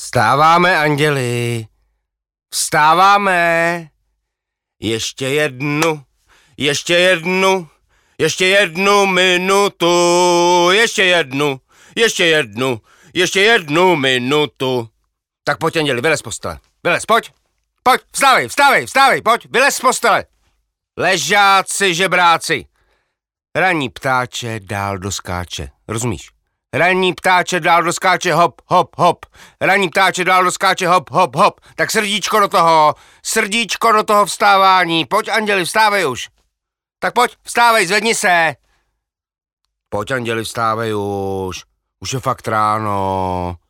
Vstáváme, anděli, vstáváme. Ještě jednu minutu, ještě jednu minutu. Tak pojď, anděli, vylez z postele. Vylez, pojď, vstávej, pojď, vylez z postele. Ležáci, žebráci. Ranní ptáče dál doskáče, rozumíš? Ranní ptáče dál doskáče, hop, hop, hop. Ranní ptáče dál doskáče, hop, hop, hop. Tak srdíčko do toho vstávání. Pojď, anděli, vstávej už. Tak pojď, vstávej, zvedni se. Pojď, anděli, vstávej už. Už je fakt ráno.